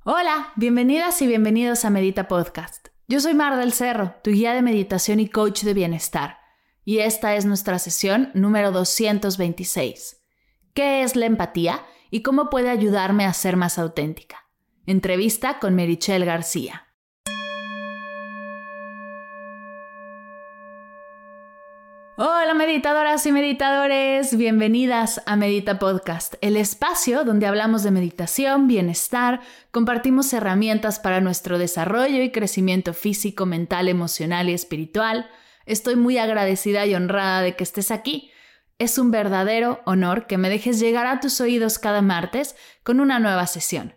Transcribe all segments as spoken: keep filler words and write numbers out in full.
Hola, bienvenidas y bienvenidos a Medita Podcast. Yo soy Mar del Cerro, tu guía de meditación y coach de bienestar. Y esta es nuestra sesión número doscientos veintiséis. ¿Qué es la empatía y cómo puede ayudarme a ser más auténtica? Entrevista con Meritxell García. Hola meditadoras y meditadores, bienvenidas a Medita Podcast, el espacio donde hablamos de meditación, bienestar, compartimos herramientas para nuestro desarrollo y crecimiento físico, mental, emocional y espiritual. Estoy muy agradecida y honrada de que estés aquí. Es un verdadero honor que me dejes llegar a tus oídos cada martes con una nueva sesión.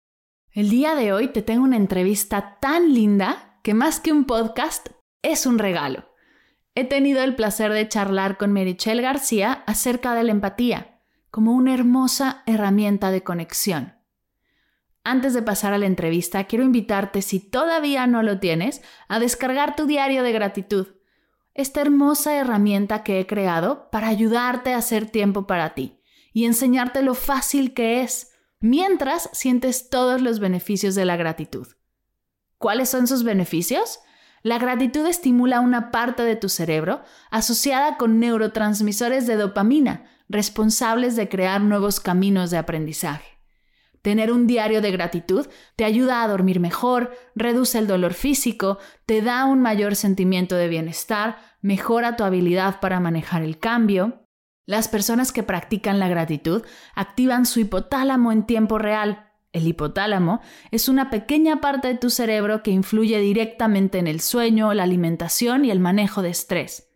El día de hoy te tengo una entrevista tan linda que más que un podcast es un regalo. He tenido el placer de charlar con Meritxell García acerca de la empatía, como una hermosa herramienta de conexión. Antes de pasar a la entrevista, quiero invitarte, si todavía no lo tienes, a descargar tu diario de gratitud, esta hermosa herramienta que he creado para ayudarte a hacer tiempo para ti y enseñarte lo fácil que es, mientras sientes todos los beneficios de la gratitud. ¿Cuáles son sus beneficios? La gratitud estimula una parte de tu cerebro asociada con neurotransmisores de dopamina, responsables de crear nuevos caminos de aprendizaje. Tener un diario de gratitud te ayuda a dormir mejor, reduce el dolor físico, te da un mayor sentimiento de bienestar, mejora tu habilidad para manejar el cambio. Las personas que practican la gratitud activan su hipotálamo en tiempo real. El hipotálamo es una pequeña parte de tu cerebro que influye directamente en el sueño, la alimentación y el manejo de estrés.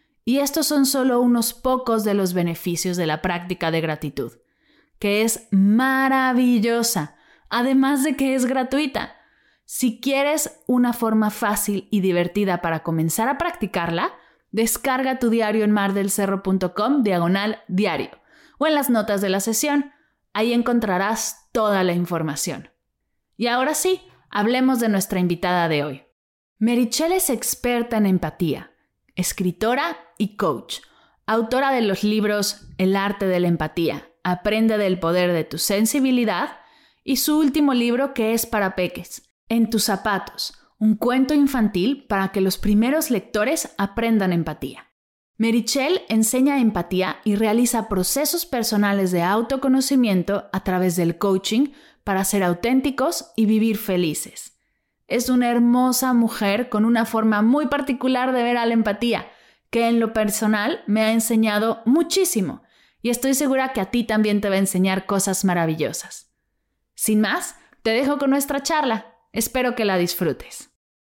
Y estos son solo unos pocos de los beneficios de la práctica de gratitud, que es maravillosa, además de que es gratuita. Si quieres una forma fácil y divertida para comenzar a practicarla, descarga tu diario en mardelcerro.com diagonal diario o en las notas de la sesión. Ahí encontrarás toda la información. Y ahora sí, hablemos de nuestra invitada de hoy. Meritxell es experta en empatía, escritora y coach, autora de los libros El arte de la empatía, Aprende del poder de tu sensibilidad y su último libro que es para peques, En tus zapatos, un cuento infantil para que los primeros lectores aprendan empatía. Meritxell enseña empatía y realiza procesos personales de autoconocimiento a través del coaching para ser auténticos y vivir felices. Es una hermosa mujer con una forma muy particular de ver a la empatía, que en lo personal me ha enseñado muchísimo y estoy segura que a ti también te va a enseñar cosas maravillosas. Sin más, te dejo con nuestra charla. Espero que la disfrutes.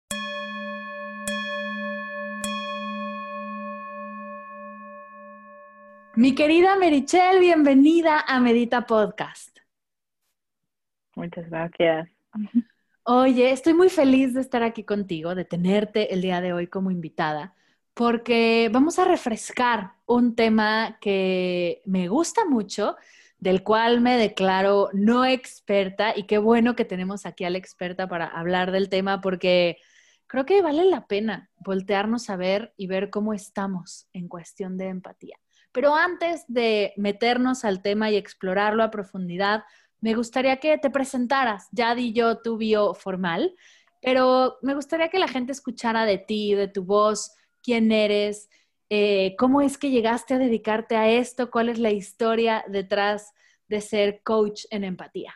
Mi querida Meritxell, bienvenida a Medita Podcast. Muchas gracias. Oye, estoy muy feliz de estar aquí contigo, de tenerte el día de hoy como invitada, porque vamos a refrescar un tema que me gusta mucho, del cual me declaro no experta, y qué bueno que tenemos aquí a la experta para hablar del tema, porque creo que vale la pena voltearnos a ver y ver cómo estamos en cuestión de empatía. Pero antes de meternos al tema y explorarlo a profundidad, me gustaría que te presentaras. Ya di yo tu bio formal, pero me gustaría que la gente escuchara de ti, de tu voz, quién eres, eh, cómo es que llegaste a dedicarte a esto, cuál es la historia detrás de ser coach en empatía.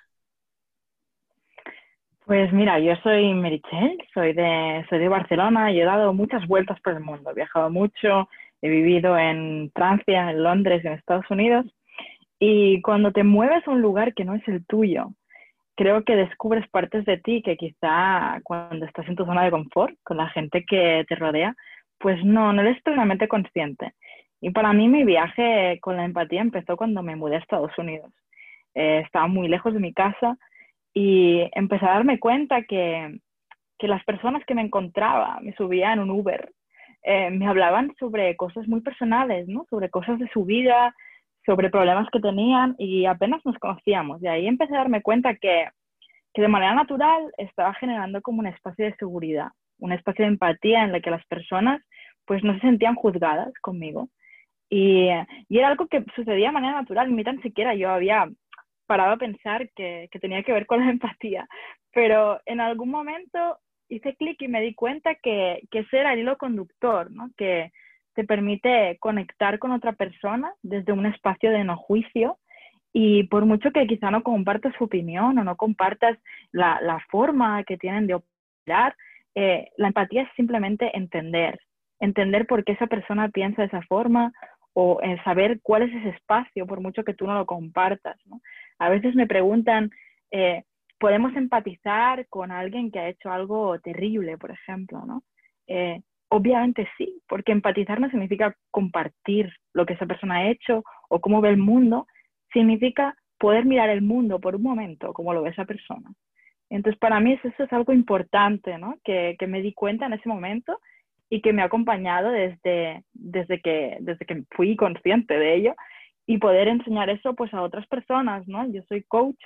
Pues mira, yo soy Meritxell, soy de, soy de Barcelona y he dado muchas vueltas por el mundo. He viajado mucho, he vivido en Francia, en Londres, en Estados Unidos. Y cuando te mueves a un lugar que no es el tuyo, creo que descubres partes de ti que quizá cuando estás en tu zona de confort, con la gente que te rodea, pues no, no eres plenamente consciente. Y para mí mi viaje con la empatía empezó cuando me mudé a Estados Unidos. Eh, estaba muy lejos de mi casa y empecé a darme cuenta que, que las personas que me encontraba, me subía en un Uber, eh, me hablaban sobre cosas muy personales, ¿no? Sobre cosas de su vida, sobre problemas que tenían y apenas nos conocíamos. Y ahí empecé a darme cuenta que, que de manera natural estaba generando como un espacio de seguridad, un espacio de empatía en el que las personas pues no se sentían juzgadas conmigo. Y, y era algo que sucedía de manera natural, ni tan siquiera yo había parado a pensar que, que tenía que ver con la empatía, pero en algún momento hice clic y me di cuenta que, que ese era el hilo conductor, ¿no? Que te permite conectar con otra persona desde un espacio de no juicio y por mucho que quizá no compartas su opinión o no compartas la, la forma que tienen de operar, eh, la empatía es simplemente entender, entender por qué esa persona piensa de esa forma o eh, saber cuál es ese espacio por mucho que tú no lo compartas, ¿no? A veces me preguntan, eh, ¿podemos empatizar con alguien que ha hecho algo terrible, por ejemplo, ¿no? Eh, obviamente sí, porque empatizar no significa compartir lo que esa persona ha hecho o cómo ve el mundo, significa poder mirar el mundo por un momento como lo ve esa persona. Entonces, para mí eso, eso es algo importante, ¿no? Que, que me di cuenta en ese momento y que me ha acompañado desde, desde, que, desde que fui consciente de ello y poder enseñar eso pues a otras personas, ¿no? Yo soy coach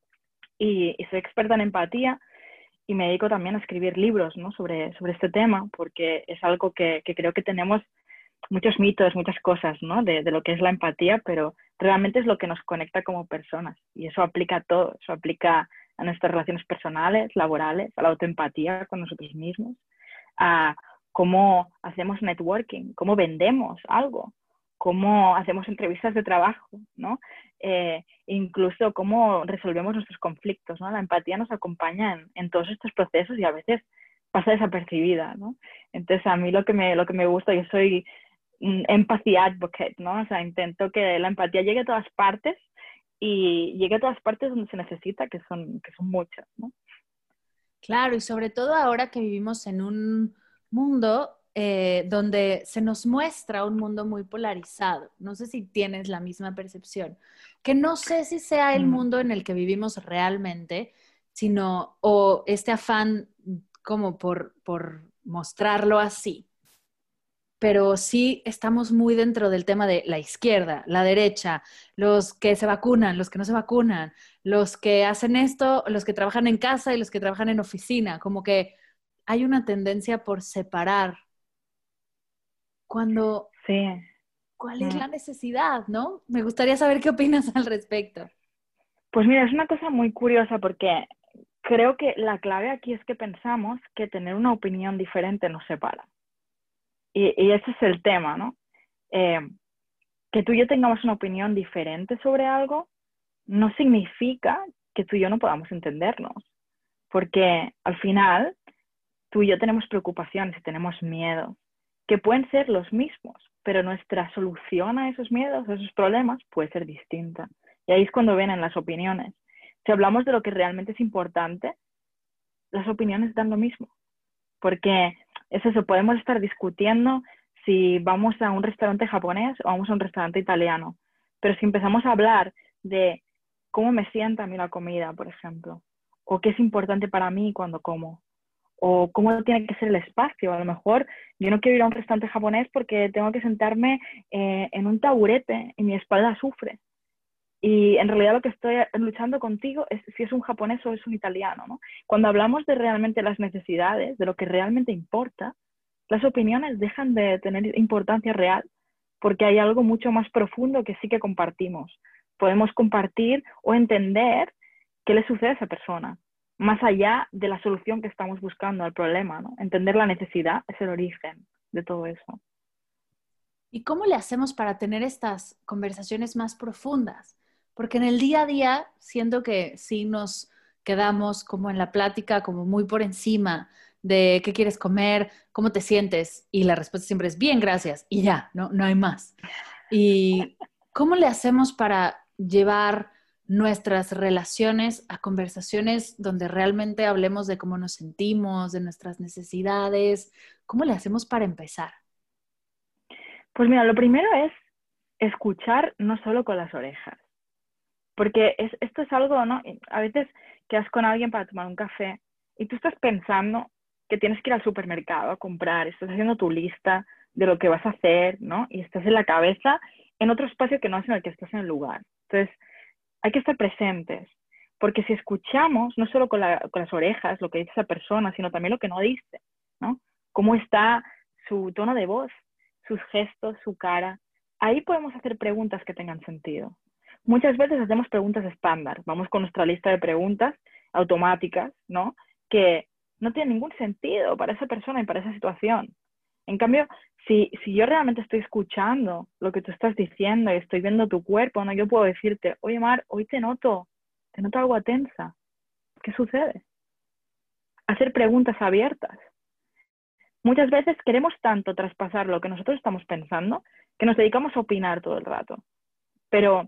y, y soy experta en empatía y me dedico también a escribir libros, ¿no? sobre, sobre este tema porque es algo que, que creo que tenemos muchos mitos, muchas cosas, ¿no? De, de lo que es la empatía, pero realmente es lo que nos conecta como personas y eso aplica a todo, eso aplica a nuestras relaciones personales, laborales, a la autoempatía con nosotros mismos, a cómo hacemos networking, cómo vendemos algo, cómo hacemos entrevistas de trabajo, ¿no? Eh, incluso cómo resolvemos nuestros conflictos, ¿no? La empatía nos acompaña en, en todos estos procesos y a veces pasa desapercibida, ¿no? Entonces a mí lo que me, lo que me gusta, yo soy empathy advocate, ¿no? O sea, intento que la empatía llegue a todas partes y llegue a todas partes donde se necesita, que son, que son muchas, ¿no? Claro, y sobre todo ahora que vivimos en un mundo eh, donde se nos muestra un mundo muy polarizado. No sé si tienes la misma percepción, que no sé si sea el Mm. mundo en el que vivimos realmente, sino o este afán como por, por mostrarlo así. Pero sí estamos muy dentro del tema de la izquierda, la derecha, los que se vacunan, los que no se vacunan, los que hacen esto, los que trabajan en casa y los que trabajan en oficina, como que hay una tendencia por separar cuando, Sí. ¿cuál es Mm. la necesidad, no? Me gustaría saber qué opinas al respecto. Pues mira, es una cosa muy curiosa porque creo que la clave aquí es que pensamos que tener una opinión diferente nos separa. Y, y ese es el tema, ¿no? Eh, que tú y yo tengamos una opinión diferente sobre algo no significa que tú y yo no podamos entendernos, porque al final tú y yo tenemos preocupaciones y tenemos miedos, que pueden ser los mismos, pero nuestra solución a esos miedos, a esos problemas, puede ser distinta. Y ahí es cuando vienen las opiniones. Si hablamos de lo que realmente es importante, las opiniones dan lo mismo, porque es eso, podemos estar discutiendo si vamos a un restaurante japonés o vamos a un restaurante italiano, pero si empezamos a hablar de cómo me sienta a mí la comida, por ejemplo, o qué es importante para mí cuando como, o cómo tiene que ser el espacio. A lo mejor yo no quiero ir a un restaurante japonés porque tengo que sentarme eh, en un taburete y mi espalda sufre. Y en realidad lo que estoy luchando contigo es si es un japonés o es un italiano, ¿no? Cuando hablamos de realmente las necesidades, de lo que realmente importa, las opiniones dejan de tener importancia real porque hay algo mucho más profundo que sí que compartimos. Podemos compartir o entender qué le sucede a esa persona, más allá de la solución que estamos buscando al problema, ¿no? Entender la necesidad es el origen de todo eso. ¿Y cómo le hacemos para tener estas conversaciones más profundas? Porque en el día a día siento que sí nos quedamos como en la plática, como muy por encima de qué quieres comer, cómo te sientes, y la respuesta siempre es bien, gracias, y ya, no, no hay más. ¿Y cómo le hacemos para llevar nuestras relaciones a conversaciones donde realmente hablemos de cómo nos sentimos, de nuestras necesidades? ¿Cómo le hacemos para empezar? Pues mira, lo primero es escuchar no solo con las orejas, porque es, esto es algo, ¿no? A veces quedas con alguien para tomar un café y tú estás pensando que tienes que ir al supermercado a comprar, estás haciendo tu lista de lo que vas a hacer, ¿no? Y estás en la cabeza en otro espacio que no es en el que estás en el lugar. Entonces, hay que estar presentes, porque si escuchamos, no solo con, la, con las orejas, lo que dice esa persona, sino también lo que no dice, ¿no? Cómo está su tono de voz, sus gestos, su cara. Ahí podemos hacer preguntas que tengan sentido. muchas veces hacemos preguntas estándar, vamos con nuestra lista de preguntas automáticas, ¿no? Que no tienen ningún sentido para esa persona y para esa situación. En cambio, si, si yo realmente estoy escuchando lo que tú estás diciendo y estoy viendo tu cuerpo, ¿no? Yo puedo decirte, oye, Mar, hoy te noto, te noto algo tensa. ¿Qué sucede? Hacer preguntas abiertas. Muchas veces queremos tanto traspasar lo que nosotros estamos pensando que nos dedicamos a opinar todo el rato. Pero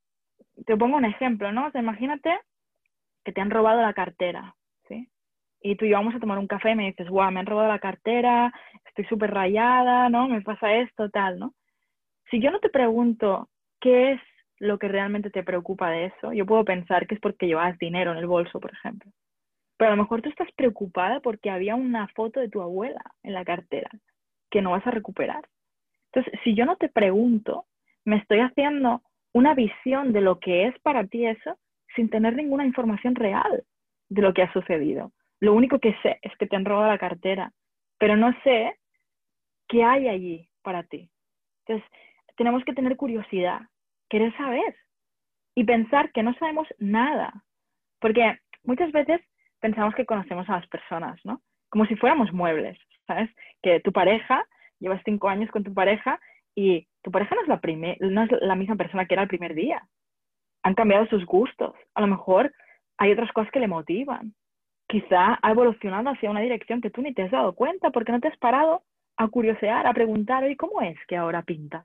te pongo un ejemplo, ¿no? O sea, imagínate que te han robado la cartera, ¿sí? Y tú y yo vamos a tomar un café y me dices, guau, me han robado la cartera, estoy súper rayada, ¿no? Me pasa esto, tal, ¿no? Si yo no te pregunto qué es lo que realmente te preocupa de eso, yo puedo pensar que es porque llevas dinero en el bolso, por ejemplo. Pero a lo mejor tú estás preocupada porque había una foto de tu abuela en la cartera que no vas a recuperar. Entonces, si yo no te pregunto, me estoy haciendo una visión de lo que es para ti eso sin tener ninguna información real de lo que ha sucedido. Lo único que sé es que te han robado la cartera, pero no sé qué hay allí para ti. Entonces, tenemos que tener curiosidad, querer saber y pensar que no sabemos nada. Porque muchas veces pensamos que conocemos a las personas, ¿no? Como si fuéramos muebles, ¿sabes? Que tu pareja, llevas cinco años con tu pareja y tu pareja no es la, primer, no es la misma persona que era el primer día. Han cambiado sus gustos. A lo mejor hay otras cosas que le motivan. Quizá ha evolucionado hacia una dirección que tú ni te has dado cuenta porque no te has parado a curiosear, a preguntar, oye, ¿cómo es que ahora pintas?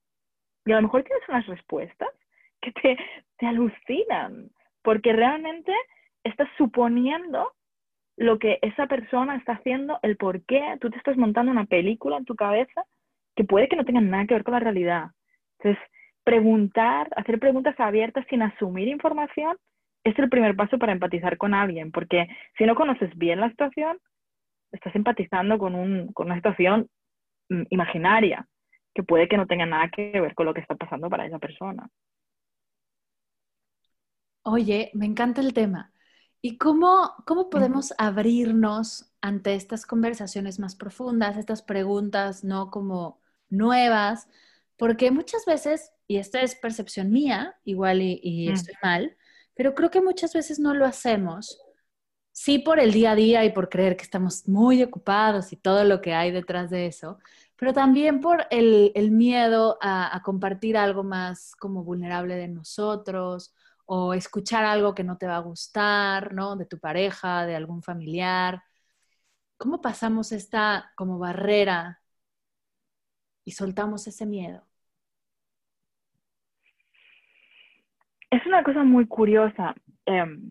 Y a lo mejor tienes unas respuestas que te, te alucinan, porque realmente estás suponiendo lo que esa persona está haciendo, el por qué, tú te estás montando una película en tu cabeza que puede que no tenga nada que ver con la realidad. Entonces, preguntar, hacer preguntas abiertas sin asumir información es el primer paso para empatizar con alguien, porque si no conoces bien la situación, estás empatizando con, un, con una situación mm, imaginaria, que puede que no tenga nada que ver con lo que está pasando para esa persona. Oye, me encanta el tema. ¿Y cómo, cómo Mm. podemos abrirnos ante estas conversaciones más profundas, estas preguntas no como nuevas? Porque muchas veces, y esta es percepción mía, igual y, y Mm. estoy mal, pero creo que muchas veces no lo hacemos, sí por el día a día y por creer que estamos muy ocupados y todo lo que hay detrás de eso, pero también por el, el miedo a, a compartir algo más como vulnerable de nosotros o escuchar algo que no te va a gustar, ¿no? De tu pareja, de algún familiar. ¿Cómo pasamos esta como barrera y soltamos ese miedo? Es una cosa muy curiosa. Um,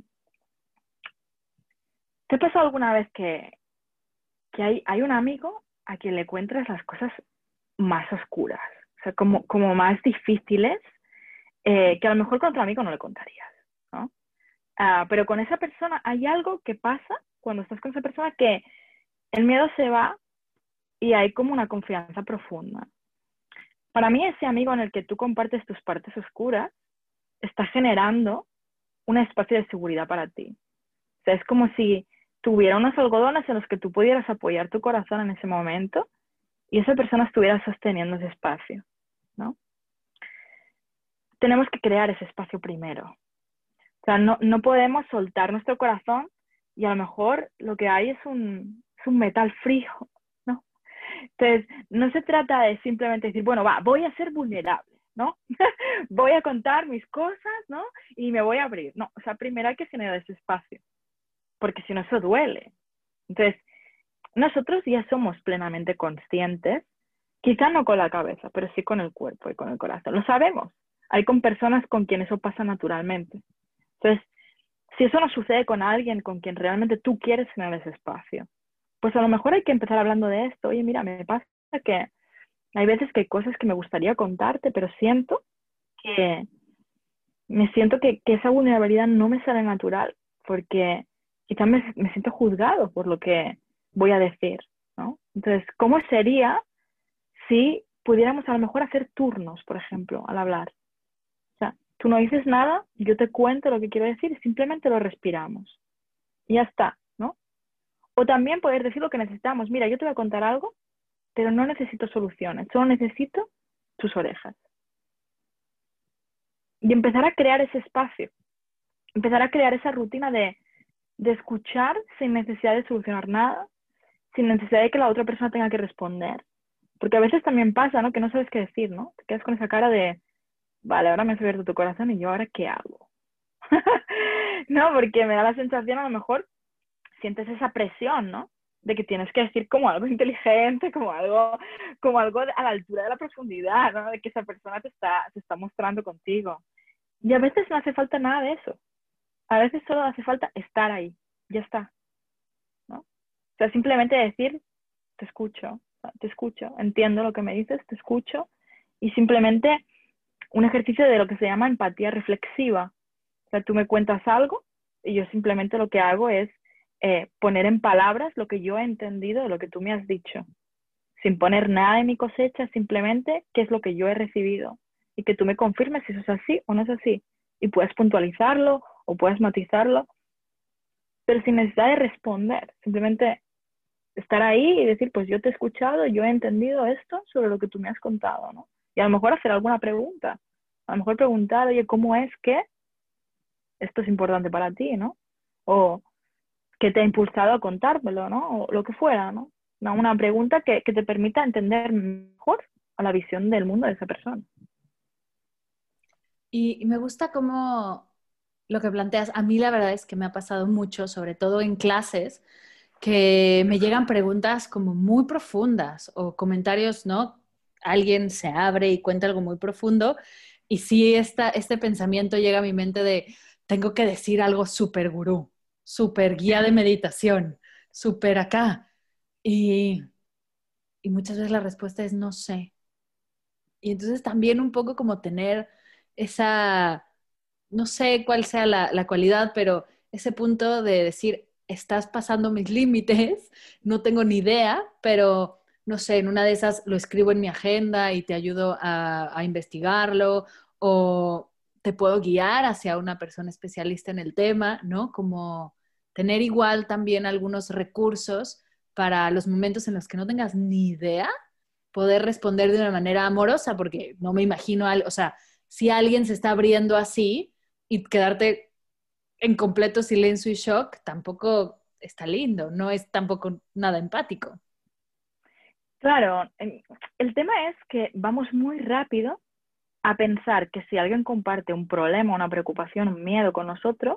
¿Te ha pasado alguna vez que, que hay, hay un amigo a quien le cuentas las cosas más oscuras? O sea, como, como más difíciles, eh, que a lo mejor con otro amigo no le contarías, ¿no? Uh, pero con esa persona hay algo que pasa cuando estás con esa persona que el miedo se va y hay como una confianza profunda. Para mí, ese amigo en el que tú compartes tus partes oscuras está generando un espacio de seguridad para ti. O sea, es como si tuviera unos algodones en los que tú pudieras apoyar tu corazón en ese momento y esa persona estuviera sosteniendo ese espacio, ¿no? Tenemos que crear ese espacio primero. O sea, no, no podemos soltar nuestro corazón y a lo mejor lo que hay es un, es un metal frío, ¿no? Entonces, no se trata de simplemente decir, bueno, va, voy a ser vulnerable, ¿no? Voy a contar mis cosas, ¿no? Y me voy a abrir. No, o sea, primero hay que generar ese espacio, porque si no, eso duele. Entonces, nosotros ya somos plenamente conscientes, quizá no con la cabeza, pero sí con el cuerpo y con el corazón. Lo sabemos. Hay con personas con quien eso pasa naturalmente. Entonces, si eso no sucede con alguien con quien realmente tú quieres generar ese espacio, pues a lo mejor hay que empezar hablando de esto. Oye, mira, me pasa que hay veces que hay cosas que me gustaría contarte, pero siento que me siento que, que esa vulnerabilidad no me sale natural, porque quizás me, me siento juzgado por lo que voy a decir, ¿no? Entonces, ¿cómo sería si pudiéramos a lo mejor hacer turnos, por ejemplo, al hablar? O sea, tú no dices nada, yo te cuento lo que quiero decir y simplemente lo respiramos. Y ya está, ¿no? O también poder decir lo que necesitamos. Mira, yo te voy a contar algo, pero no necesito soluciones, solo necesito tus orejas. y empezar a crear ese espacio, empezar a crear esa rutina de, de escuchar sin necesidad de solucionar nada, sin necesidad de que la otra persona tenga que responder. Porque a veces también pasa, ¿no? Que no sabes qué decir, ¿no? Te quedas con esa cara de, vale, ahora me has abierto tu corazón y yo ahora qué hago. No, porque me da la sensación, a lo mejor sientes esa presión, ¿no? De que tienes que decir como algo inteligente, como algo, como algo a la altura de la profundidad, ¿no? De que esa persona te está, te está mostrando contigo. Y a veces no hace falta nada de eso. A veces solo hace falta estar ahí. Ya está, ¿no? O sea, simplemente decir, te escucho, te escucho, entiendo lo que me dices, te escucho. Y simplemente un ejercicio de lo que se llama empatía reflexiva. O sea, tú me cuentas algo y yo simplemente lo que hago es eh, poner en palabras lo que yo he entendido de lo que tú me has dicho, sin poner nada de mi cosecha, simplemente qué es lo que yo he recibido y que tú me confirmes si eso es así o no es así. Y puedes puntualizarlo o puedes matizarlo, pero sin necesidad de responder, simplemente estar ahí y decir, pues yo te he escuchado, yo he entendido esto sobre lo que tú me has contado, ¿no? Y a lo mejor hacer alguna pregunta, a lo mejor preguntar, oye, ¿cómo es que esto es importante para ti, ¿no? O ¿qué te ha impulsado a contármelo, ¿no? O lo que fuera, ¿no? Una pregunta que, que te permita entender mejor a la visión del mundo de esa persona. Y, y me gusta cómo lo que planteas. A mí la verdad es que me ha pasado mucho, sobre todo en clases, que me llegan preguntas como muy profundas o comentarios, ¿no? Alguien se abre y cuenta algo muy profundo y sí, esta, este pensamiento llega a mi mente de, tengo que decir algo súper gurú, súper guía de meditación, súper acá. Y, y muchas veces la respuesta es no sé. Y entonces también un poco como tener esa, no sé cuál sea la, la cualidad, pero ese punto de decir, estás pasando mis límites, no tengo ni idea, pero no sé, en una de esas lo escribo en mi agenda y te ayudo a, a investigarlo o te puedo guiar hacia una persona especialista en el tema, ¿no? Como tener igual también algunos recursos para los momentos en los que no tengas ni idea, poder responder de una manera amorosa, porque no me imagino, al, o sea, si alguien se está abriendo así y quedarte en completo silencio y shock, tampoco está lindo, no es tampoco nada empático. Claro, el tema es que vamos muy rápido a pensar que si alguien comparte un problema, una preocupación, un miedo con nosotros,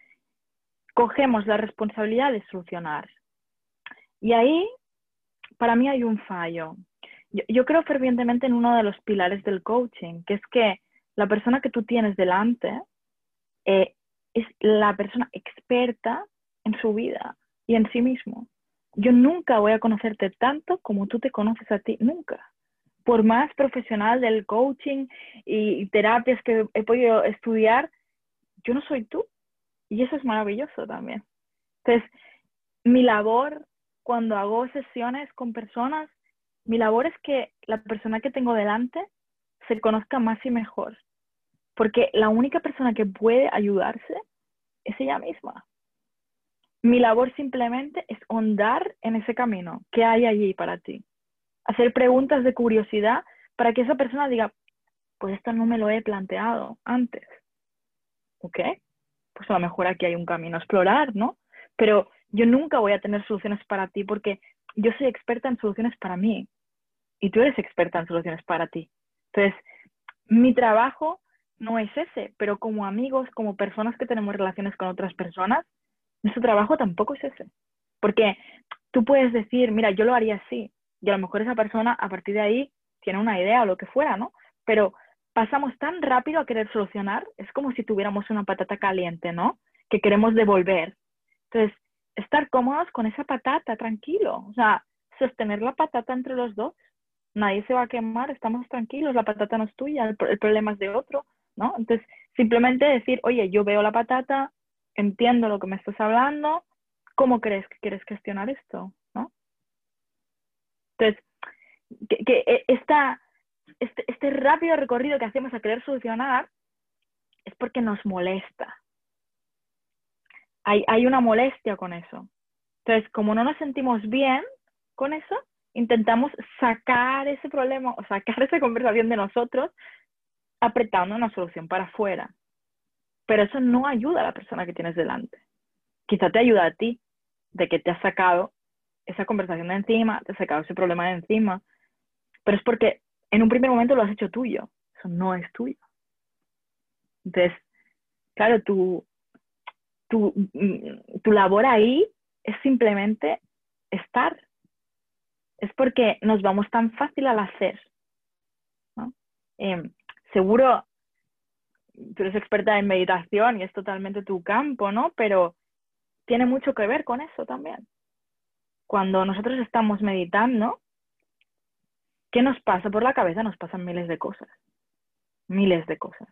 cogemos la responsabilidad de solucionar. Y ahí, para mí hay un fallo. Yo, yo creo fervientemente en uno de los pilares del coaching, que es que la persona que tú tienes delante eh, es la persona experta en su vida y en sí mismo. Yo nunca voy a conocerte tanto como tú te conoces a ti, nunca. Por más profesional del coaching y, y terapias que he podido estudiar, yo no soy tú. Y eso es maravilloso también. Entonces, mi labor cuando hago sesiones con personas, mi labor es que la persona que tengo delante se conozca más y mejor. Porque la única persona que puede ayudarse es ella misma. Mi labor simplemente es hondar en ese camino. ¿Qué hay allí para ti? Hacer preguntas de curiosidad para que esa persona diga, pues esto no me lo he planteado antes. ¿Ok? Pues a lo mejor aquí hay un camino a explorar, ¿no? Pero yo nunca voy a tener soluciones para ti porque yo soy experta en soluciones para mí y tú eres experta en soluciones para ti. Entonces, mi trabajo no es ese, pero como amigos, como personas que tenemos relaciones con otras personas, nuestro trabajo tampoco es ese. Porque tú puedes decir, mira, yo lo haría así, y a lo mejor esa persona a partir de ahí tiene una idea o lo que fuera, ¿no? Pero pasamos tan rápido a querer solucionar, es como si tuviéramos una patata caliente, ¿no? Que queremos devolver. Entonces, estar cómodos con esa patata, tranquilo, o sea, sostener la patata entre los dos. Nadie se va a quemar, estamos tranquilos, la patata no es tuya, el, el problema es de otro, ¿no? Entonces, simplemente decir, oye, yo veo la patata, entiendo lo que me estás hablando, ¿cómo crees que quieres gestionar esto? ¿No? Entonces, que, que esta, este, este rápido recorrido que hacemos a querer solucionar es porque nos molesta. Hay, hay una molestia con eso. Entonces, como no nos sentimos bien con eso, intentamos sacar ese problema o sacar esa conversación de nosotros apretando una solución para afuera. Pero eso no ayuda a la persona que tienes delante. Quizá te ayuda a ti, de que te has sacado esa conversación de encima, te has sacado ese problema de encima, pero es porque en un primer momento lo has hecho tuyo. Eso no es tuyo. Entonces, claro, tu, tu, tu labor ahí es simplemente estar. Es porque nos vamos tan fácil al hacer, ¿no? Eh, seguro tú eres experta en meditación y es totalmente tu campo, ¿no? Pero tiene mucho que ver con eso también. Cuando nosotros estamos meditando, ¿qué nos pasa por la cabeza? Nos pasan miles de cosas, miles de cosas.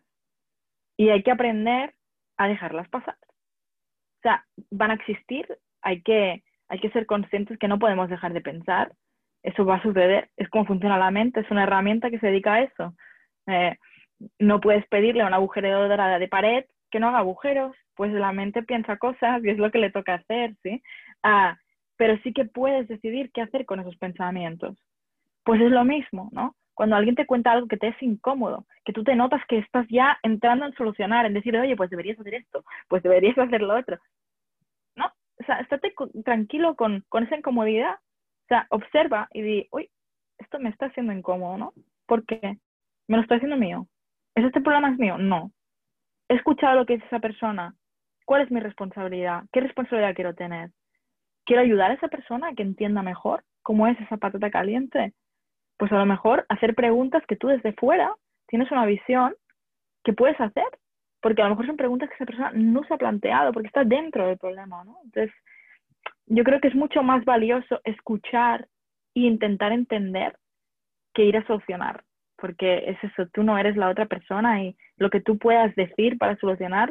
Y hay que aprender a dejarlas pasar. O sea, van a existir, hay que, hay que ser conscientes que no podemos dejar de pensar. Eso va a suceder, es como funciona la mente, es una herramienta que se dedica a eso. Eh, no puedes pedirle a una agujeradora de pared que no haga agujeros, pues la mente piensa cosas y es lo que le toca hacer, ¿sí? Ah, pero sí que puedes decidir qué hacer con esos pensamientos. Pues es lo mismo, ¿no? Cuando alguien te cuenta algo que te es incómodo, que tú te notas que estás ya entrando en solucionar, en decir, oye, pues deberías hacer esto, pues deberías hacer lo otro. No, o sea, estate tranquilo con, con esa incomodidad. O sea, observa y di, uy, esto me está haciendo incómodo, ¿no? ¿Por qué? ¿Me lo está haciendo mío? ¿Es este problema es mío? No. He escuchado lo que dice esa persona. ¿Cuál es mi responsabilidad? ¿Qué responsabilidad quiero tener? ¿Quiero ayudar a esa persona a que entienda mejor cómo es esa patata caliente? Pues a lo mejor hacer preguntas que tú desde fuera tienes una visión que puedes hacer, porque a lo mejor son preguntas que esa persona no se ha planteado, porque está dentro del problema, ¿no? Entonces, yo creo que es mucho más valioso escuchar e intentar entender que ir a solucionar, porque es eso, tú no eres la otra persona y lo que tú puedas decir para solucionar,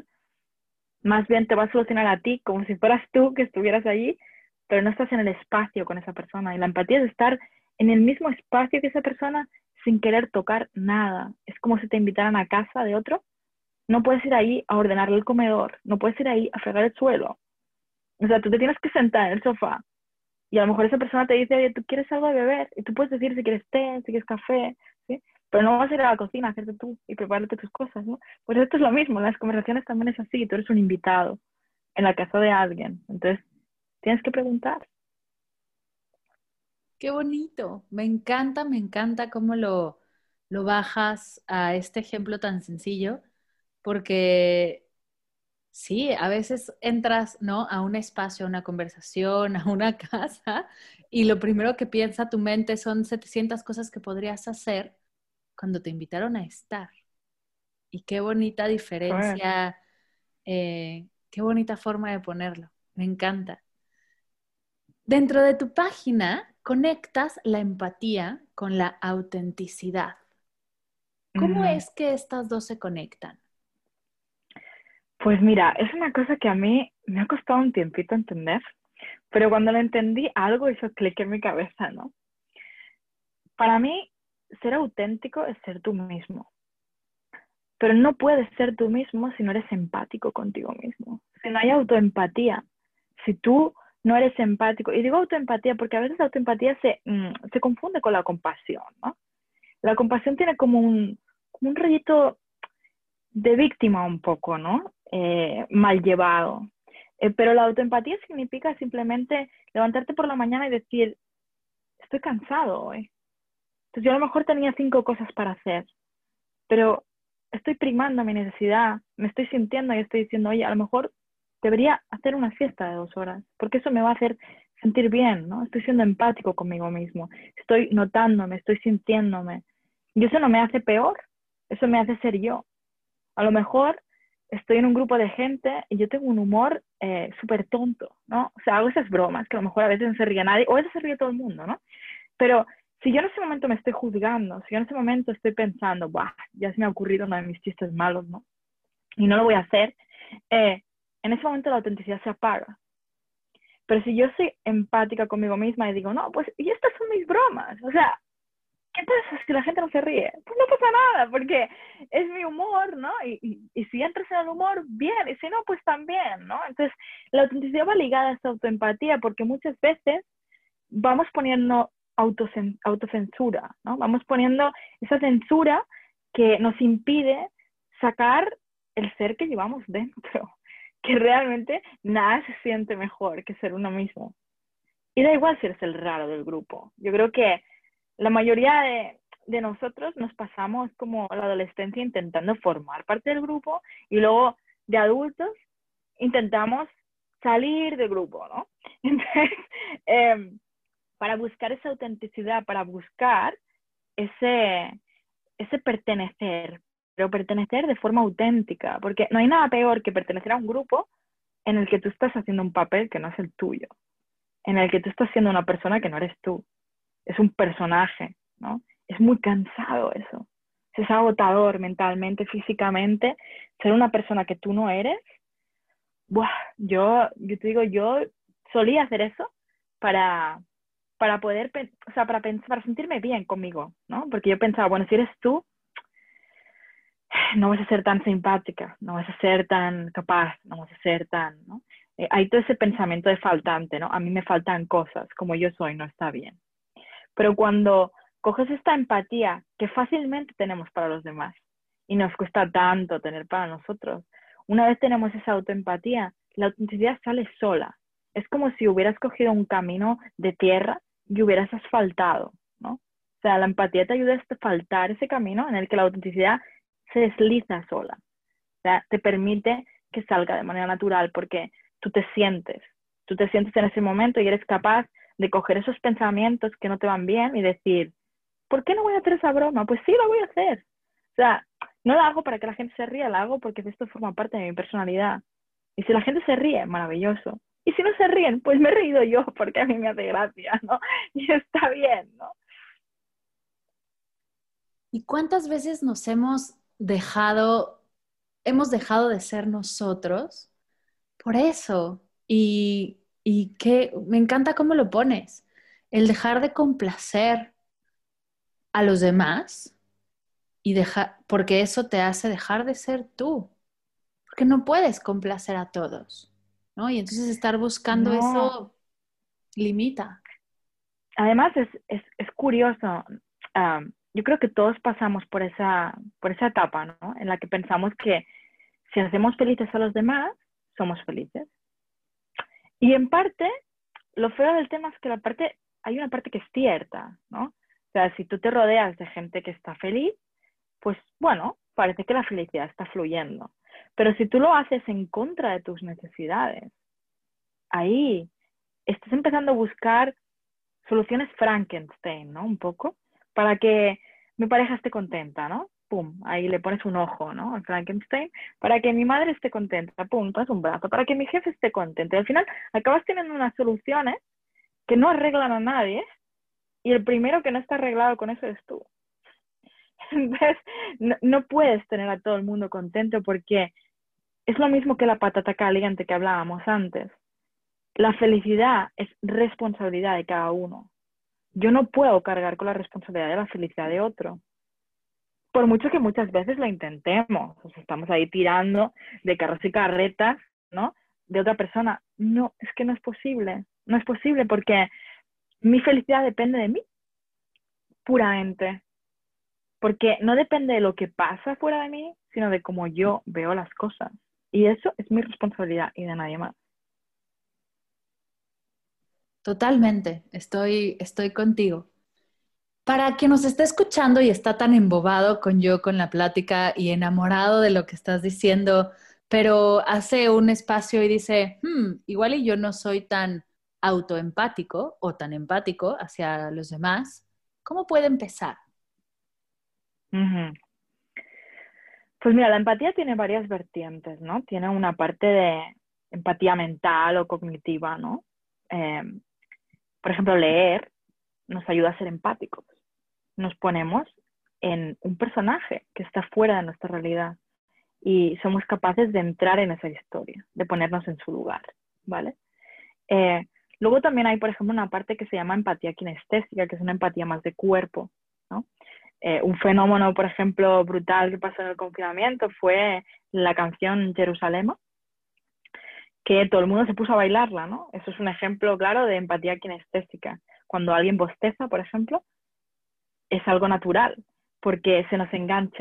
más bien te va a solucionar a ti, como si fueras tú que estuvieras allí, pero no estás en el espacio con esa persona. Y la empatía es estar en el mismo espacio que esa persona sin querer tocar nada. Es como si te invitaran a casa de otro. No puedes ir ahí a ordenarle el comedor, no puedes ir ahí a fregar el suelo. O sea, tú te tienes que sentar en el sofá y a lo mejor esa persona te dice, oye, ¿tú quieres algo de beber? Y tú puedes decir si quieres té, si quieres café, ¿sí? Pero no vas a ir a la cocina a hacerte tú y prepararte tus cosas, ¿no? Pues esto es lo mismo, en las conversaciones también es así, tú eres un invitado en la casa de alguien, entonces tienes que preguntar. Qué bonito, me encanta, me encanta cómo lo, lo bajas a este ejemplo tan sencillo, porque sí, a veces entras, ¿no? A un espacio, a una conversación, a una casa, y lo primero que piensa tu mente son setecientas cosas que podrías hacer cuando te invitaron a estar. Y qué bonita Joder. diferencia, eh, qué bonita forma de ponerlo. Me encanta. Dentro de tu página conectas la empatía con la autenticidad. ¿Cómo Mm, es que estas dos se conectan? Pues mira, es una cosa que a mí me ha costado un tiempito entender, pero cuando lo entendí, algo hizo clic en mi cabeza, ¿no? Para mí, ser auténtico es ser tú mismo, pero no puedes ser tú mismo si no eres empático contigo mismo, si no hay autoempatía, si tú no eres empático, y digo autoempatía porque a veces la autoempatía se, mm, se confunde con la compasión, ¿no? La compasión tiene como un, como un rollito de víctima un poco, ¿no? Eh, mal llevado. Eh, pero la autoempatía significa simplemente levantarte por la mañana y decir, estoy cansado hoy. Entonces yo a lo mejor tenía cinco cosas para hacer, pero estoy primando mi necesidad, me estoy sintiendo y estoy diciendo, oye, a lo mejor debería hacer una siesta de dos horas, porque eso me va a hacer sentir bien, ¿no? Estoy siendo empático conmigo mismo, estoy notándome, estoy sintiéndome. Y eso no me hace peor, eso me hace ser yo. A lo mejor estoy en un grupo de gente y yo tengo un humor eh, súper tonto, ¿no? O sea, hago esas bromas que a lo mejor a veces no se ríe nadie, o a veces se ríe todo el mundo, ¿no? Pero si yo en ese momento me estoy juzgando, si yo en ese momento estoy pensando, Buah, ya se me ha ocurrido uno de mis chistes malos, ¿no? Y no lo voy a hacer, eh, en ese momento la autenticidad se apaga. Pero si yo soy empática conmigo misma y digo, no, pues, y estas son mis bromas, o sea, ¿qué pasa si la gente no se ríe? Pues no pasa nada, porque es mi humor, ¿no? Y, y, y si entras en el humor, bien, y si no, pues también, ¿no? Entonces, la autenticidad va ligada a esta autoempatía, porque muchas veces vamos poniendo autocen autocensura, ¿no? Vamos poniendo esa censura que nos impide sacar el ser que llevamos dentro, que realmente nada se siente mejor que ser uno mismo. Y da igual si eres el raro del grupo. Yo creo que la mayoría de, de nosotros nos pasamos como la adolescencia intentando formar parte del grupo y luego de adultos intentamos salir del grupo, ¿no? Entonces, eh, para buscar esa autenticidad, para buscar ese, ese pertenecer, pero pertenecer de forma auténtica, porque no hay nada peor que pertenecer a un grupo en el que tú estás haciendo un papel que no es el tuyo, en el que tú estás siendo una persona que no eres tú, es un personaje, ¿no? Es muy cansado eso, es agotador mentalmente, físicamente, ser una persona que tú no eres. Buah, yo, yo te digo, yo solía hacer eso para, para poder, o sea, para, pensar, para sentirme bien conmigo, ¿no? Porque yo pensaba, bueno, si eres tú, no vas a ser tan simpática, no vas a ser tan capaz, no vas a ser tan, ¿no? Eh, hay todo ese pensamiento de faltante, ¿no? A mí me faltan cosas, como yo soy, no está bien. Pero cuando coges esta empatía que fácilmente tenemos para los demás y nos cuesta tanto tener para nosotros, una vez tenemos esa autoempatía, la autenticidad sale sola. Es como si hubieras cogido un camino de tierra y hubieras asfaltado, ¿no? O sea, la empatía te ayuda a asfaltar ese camino en el que la autenticidad se desliza sola. O sea, te permite que salga de manera natural porque tú te sientes, tú te sientes en ese momento y eres capaz de coger esos pensamientos que no te van bien y decir, ¿por qué no voy a hacer esa broma? Pues sí, la voy a hacer. O sea, no la hago para que la gente se ría, la hago porque esto forma parte de mi personalidad. Y si la gente se ríe, maravilloso. Y si no se ríen, pues me he reído yo porque a mí me hace gracia, ¿no? Y está bien, ¿no? ¿Y cuántas veces nos hemos dejado, hemos dejado de ser nosotros por eso? Y, y que me encanta cómo lo pones, el dejar de complacer a los demás y dejar, porque eso te hace dejar de ser tú, porque no puedes complacer a todos, ¿no? Y entonces estar buscando No. eso limita. Además, es, es, es curioso. Um, yo creo que todos pasamos por esa, por esa etapa, ¿no? En la que pensamos que si hacemos felices a los demás, somos felices. Y en parte, lo feo del tema es que la parte, hay una parte que es cierta, ¿no? O sea, si tú te rodeas de gente que está feliz, pues bueno, parece que la felicidad está fluyendo. Pero si tú lo haces en contra de tus necesidades, ahí estás empezando a buscar soluciones Frankenstein, ¿no? Un poco, para que mi pareja esté contenta, ¿no? Pum, ahí le pones un ojo, ¿no? A Frankenstein, para que mi madre esté contenta, pum, pones un brazo, para que mi jefe esté contento. Y al final acabas teniendo unas soluciones que no arreglan a nadie y el primero que no está arreglado con eso es tú. Entonces, no, no puedes tener a todo el mundo contento porque es lo mismo que la patata caliente que hablábamos antes. La felicidad es responsabilidad de cada uno. Yo no puedo cargar con la responsabilidad de la felicidad de otro. Por mucho que muchas veces lo intentemos. O sea, estamos ahí tirando de carros y carretas, ¿no? De otra persona. No, es que no es posible. No es posible porque mi felicidad depende de mí, puramente. Porque no depende de lo que pasa fuera de mí, sino de cómo yo veo las cosas. Y eso es mi responsabilidad y de nadie más. Totalmente, estoy, estoy contigo. Para quien nos está escuchando y está tan embobado con yo, con la plática y enamorado de lo que estás diciendo, pero hace un espacio y dice, "Hmm, igual y yo no soy tan autoempático o tan empático hacia los demás, ¿cómo puede empezar?" Uh-huh. Pues mira, la empatía tiene varias vertientes, ¿no? Tiene una parte de empatía mental o cognitiva, ¿no? Eh, por ejemplo, leer nos ayuda a ser empáticos. Nos ponemos en un personaje que está fuera de nuestra realidad y somos capaces de entrar en esa historia, de ponernos en su lugar, ¿vale? Eh, luego también hay, por ejemplo, una parte que se llama empatía kinestésica, que es una empatía más de cuerpo, ¿no? Eh, un fenómeno, por ejemplo, brutal que pasó en el confinamiento fue la canción Jerusalema, que todo el mundo se puso a bailarla, ¿no? Eso es un ejemplo claro de empatía kinestésica. Cuando alguien bosteza, por ejemplo, es algo natural, porque se nos engancha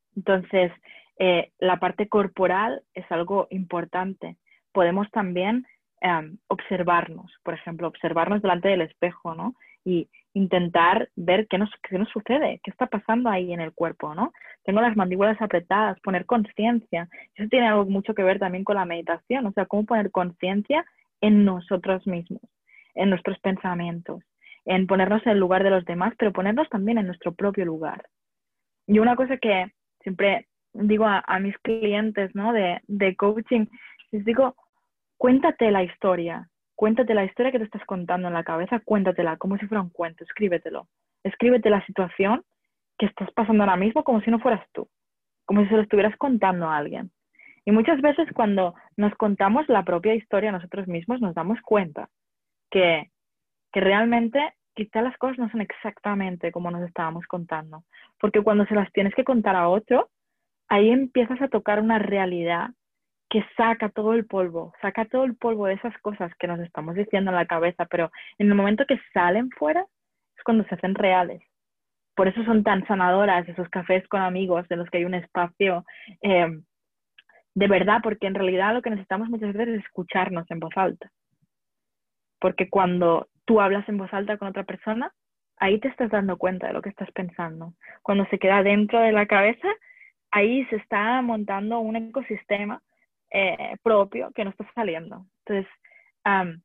Entonces, eh, la parte corporal es algo importante. Podemos también eh, observarnos, por ejemplo, observarnos delante del espejo, ¿no? Y intentar ver qué nos, qué nos sucede, qué está pasando ahí en el cuerpo, ¿no? Tengo las mandíbulas apretadas, poner conciencia. Eso tiene algo mucho que ver también con la meditación, o sea, cómo poner conciencia en nosotros mismos, en nuestros pensamientos, en ponernos en el lugar de los demás, pero ponernos también en nuestro propio lugar. Y una cosa que siempre digo a, a mis clientes, ¿no? de, de coaching, les digo, cuéntate la historia, cuéntate la historia que te estás contando en la cabeza, cuéntatela como si fuera un cuento, escríbetelo. Escríbete la situación que estás pasando ahora mismo como si no fueras tú, como si se lo estuvieras contando a alguien. Y muchas veces cuando nos contamos la propia historia a nosotros mismos, nos damos cuenta que, que realmente quizá las cosas no son exactamente como nos estábamos contando. Porque cuando se las tienes que contar a otro, ahí empiezas a tocar una realidad que saca todo el polvo, saca todo el polvo de esas cosas que nos estamos diciendo en la cabeza, pero en el momento que salen fuera es cuando se hacen reales. Por eso son tan sanadoras esos cafés con amigos en los que hay un espacio eh, de verdad, porque en realidad lo que necesitamos muchas veces es escucharnos en voz alta. Porque cuando tú hablas en voz alta con otra persona, ahí te estás dando cuenta de lo que estás pensando. Cuando se queda dentro de la cabeza, ahí se está montando un ecosistema eh, propio que no está saliendo. Entonces, um,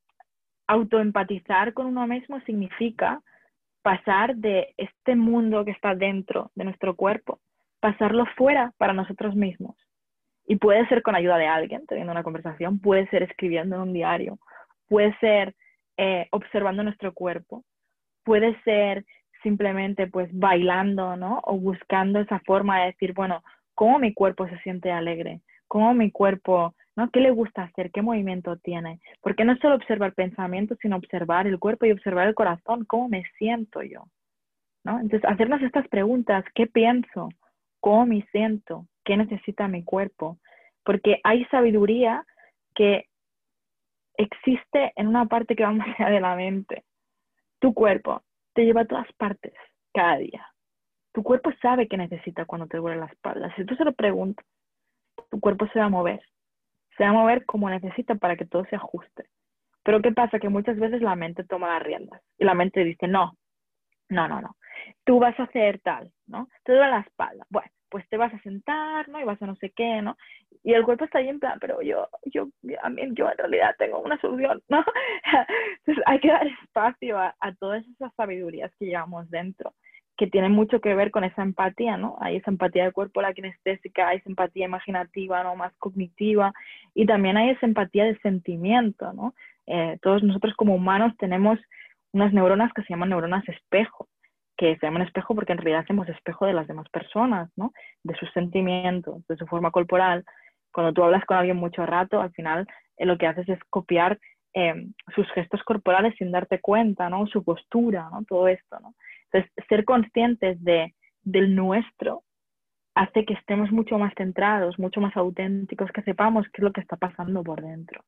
autoempatizar con uno mismo significa pasar de este mundo que está dentro de nuestro cuerpo, pasarlo fuera para nosotros mismos. Y puede ser con ayuda de alguien, teniendo una conversación, puede ser escribiendo en un diario, puede ser eh, observando nuestro cuerpo, puede ser simplemente pues bailando, ¿no? O buscando esa forma de decir, bueno, ¿cómo mi cuerpo se siente alegre? ¿Cómo mi cuerpo, ¿no? ¿Qué le gusta hacer? ¿Qué movimiento tiene? Porque no es solo observar pensamientos, sino observar el cuerpo y observar el corazón, ¿cómo me siento yo? ¿No? Entonces, hacernos estas preguntas, ¿qué pienso? ¿Cómo me siento? ¿Qué necesita mi cuerpo? Porque hay sabiduría que existe en una parte que va más allá de la mente. Tu cuerpo te lleva a todas partes cada día. Tu cuerpo sabe qué necesita cuando te duele la espalda. Si tú se lo preguntas, tu cuerpo se va a mover. Se va a mover como necesita para que todo se ajuste. Pero ¿qué pasa? Que muchas veces la mente toma las riendas. Y la mente dice, no, no, no, no. Tú vas a hacer tal, ¿no? Te duele la espalda. Bueno, pues te vas a sentar, ¿no? Y vas a no sé qué, ¿no? Y el cuerpo está ahí en plan, pero yo, yo, a mí, yo en realidad tengo una solución, ¿no? Entonces hay que dar espacio a, a todas esas sabidurías que llevamos dentro, que tienen mucho que ver con esa empatía, ¿no? Hay esa empatía del cuerpo, la kinestésica, hay esa empatía imaginativa, ¿no? Más cognitiva, y también hay esa empatía de sentimiento, ¿no? Eh, todos nosotros como humanos tenemos unas neuronas que se llaman neuronas espejo, que se llaman espejo porque en realidad hacemos espejo de las demás personas, ¿no? De sus sentimientos, de su forma corporal. Cuando tú hablas con alguien mucho rato, al final eh, lo que haces es copiar eh, sus gestos corporales sin darte cuenta, ¿no? Su postura, ¿no? Todo esto, ¿no? Entonces, ser conscientes de, del nuestro hace que estemos mucho más centrados, mucho más auténticos, que sepamos qué es lo que está pasando por dentro.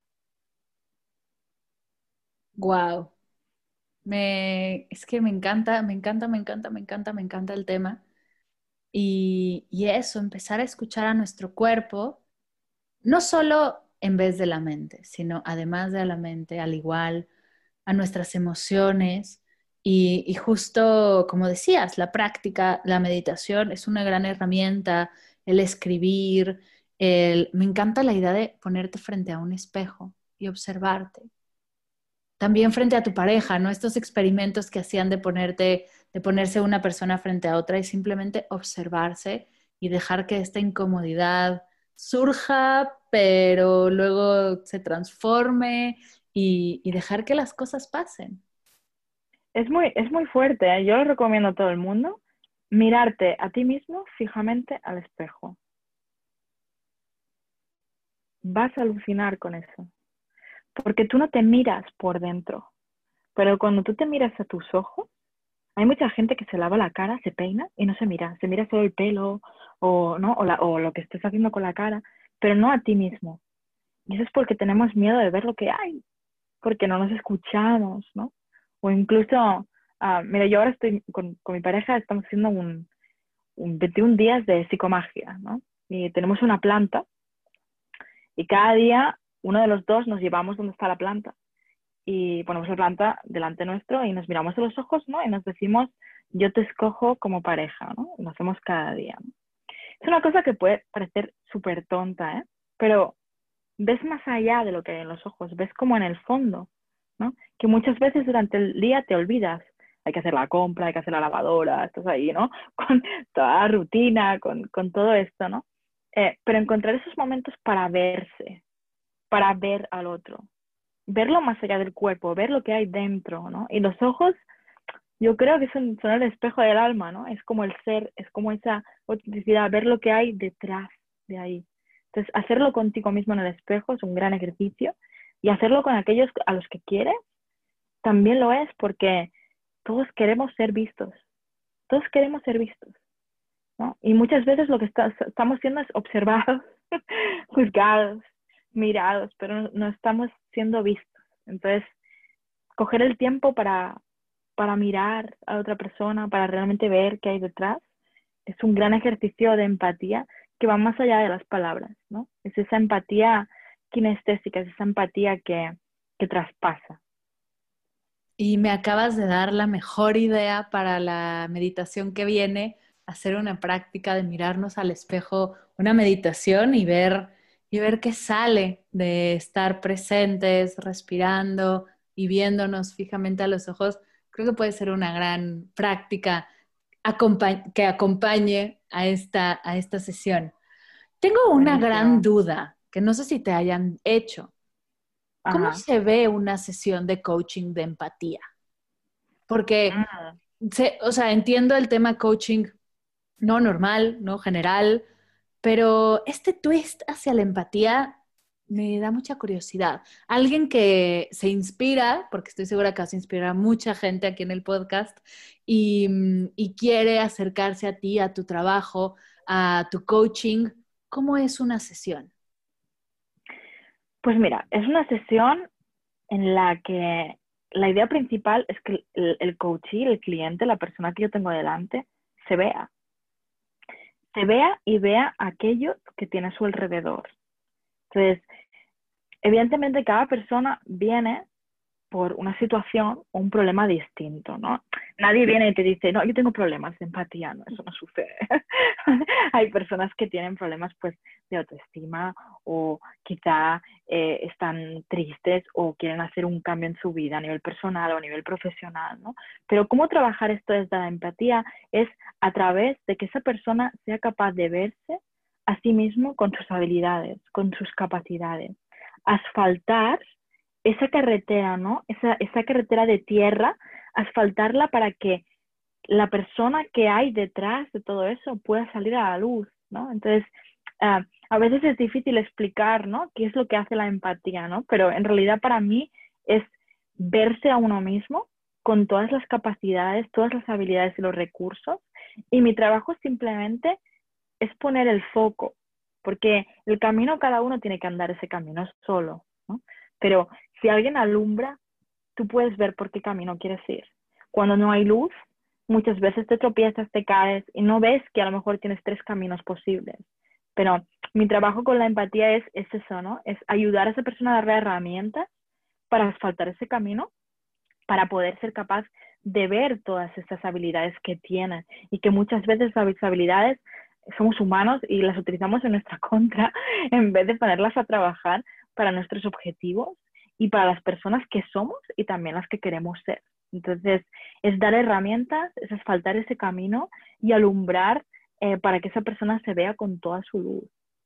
Wow. Me, es que me encanta, me encanta, me encanta, me encanta, me encanta el tema. Y, y eso, empezar a escuchar a nuestro cuerpo, no solo en vez de la mente, sino además de la mente, al igual a nuestras emociones. Y, y justo como decías, la práctica, la meditación es una gran herramienta, el escribir, el, me encanta la idea de ponerte frente a un espejo y observarte también frente a tu pareja, ¿no? Estos experimentos que hacían de ponerte, de ponerse una persona frente a otra y simplemente observarse y dejar que esta incomodidad surja, pero luego se transforme y, y dejar que las cosas pasen. Es muy, es muy fuerte, ¿eh? Yo lo recomiendo a todo el mundo, mirarte a ti mismo fijamente al espejo. Vas a alucinar con eso, porque tú no te miras por dentro, pero cuando tú te miras a tus ojos, hay mucha gente que se lava la cara, se peina y no se mira, se mira solo el pelo o, ¿no? o, la, o lo que estés haciendo con la cara, pero no a ti mismo. Y eso es porque tenemos miedo de ver lo que hay, porque no nos escuchamos, ¿no? O incluso, uh, mira, yo ahora estoy con, con mi pareja, estamos haciendo un, veintiún días de psicomagia, ¿no? Y tenemos una planta y cada día uno de los dos nos llevamos donde está la planta y ponemos la planta delante nuestro y nos miramos a los ojos, ¿no? Y nos decimos, yo te escojo como pareja, ¿no? Y lo hacemos cada día, ¿no? Es una cosa que puede parecer súper tonta, ¿eh? Pero ves más allá de lo que hay en los ojos, ves como en el fondo, ¿no? Que muchas veces durante el día te olvidas. Hay que hacer la compra, hay que hacer la lavadora, estás ahí, ¿no? Con toda la rutina, con, con todo esto, ¿no? Eh, pero encontrar esos momentos para verse, para ver al otro, verlo más allá del cuerpo, ver lo que hay dentro, ¿no? Y los ojos, yo creo que son, son el espejo del alma, ¿no? Es como el ser, es como esa autenticidad, ver lo que hay detrás de ahí. Entonces, hacerlo contigo mismo en el espejo es un gran ejercicio y hacerlo con aquellos a los que quieres también lo es porque todos queremos ser vistos, todos queremos ser vistos, ¿no? Y muchas veces lo que está, estamos siendo es observados, juzgados, mirados, pero no, no estamos siendo vistos. Entonces, coger el tiempo para, para mirar a otra persona, para realmente ver qué hay detrás, es un gran ejercicio de empatía que va más allá de las palabras, ¿no? Es esa empatía kinestésica, es esa empatía que, que traspasa. Y me acabas de dar la mejor idea para la meditación que viene, hacer una práctica de mirarnos al espejo, una meditación y ver, y ver qué sale de estar presentes, respirando y viéndonos fijamente a los ojos. Creo que puede ser una gran práctica acompa- que acompañe a esta, a esta sesión. Tengo una gran Buenísimo. duda que no sé si te hayan hecho. ¿Cómo Ajá. se ve una sesión de coaching de empatía? Porque, Mm. se- o sea, entiendo el tema coaching no normal, no general, pero este twist hacia la empatía me da mucha curiosidad. Alguien que se inspira, porque estoy segura que vas a inspirar a mucha gente aquí en el podcast, y, mm, y quiere acercarse a ti, a tu trabajo, a tu coaching, ¿cómo es una sesión? Pues mira, es una sesión en la que la idea principal es que el, el coachee, el cliente, la persona que yo tengo delante, se vea. Se vea y vea aquello que tiene a su alrededor. Entonces, evidentemente cada persona viene por una situación o un problema distinto, ¿no? Nadie viene y te dice, no, yo tengo problemas de empatía, no, eso no sucede. Hay personas que tienen problemas, pues, de autoestima o quizá eh, están tristes o quieren hacer un cambio en su vida a nivel personal o a nivel profesional, ¿no? Pero cómo trabajar esto desde la empatía es a través de que esa persona sea capaz de verse a sí mismo con sus habilidades, con sus capacidades, asfaltar esa carretera, ¿no? Esa, esa carretera de tierra, asfaltarla para que la persona que hay detrás de todo eso pueda salir a la luz, ¿no? Entonces, uh, a veces es difícil explicar, ¿no? ¿Qué es lo que hace la empatía, ¿no? Pero en realidad para mí es verse a uno mismo con todas las capacidades, todas las habilidades y los recursos. Y mi trabajo simplemente es poner el foco, porque el camino cada uno tiene que andar ese camino solo, ¿no? Pero si alguien alumbra, tú puedes ver por qué camino quieres ir. Cuando no hay luz, muchas veces te tropiezas, te caes y no ves que a lo mejor tienes tres caminos posibles. Pero mi trabajo con la empatía es, es eso, ¿no? Es ayudar a esa persona a darle herramientas para asfaltar ese camino, para poder ser capaz de ver todas estas habilidades que tiene y que muchas veces las habilidades somos humanos y las utilizamos en nuestra contra en vez de ponerlas a trabajar para nuestros objetivos y para las personas que somos y también las que queremos ser. Entonces, es dar herramientas, es asfaltar ese camino y alumbrar eh, para que esa persona se vea con toda su luz.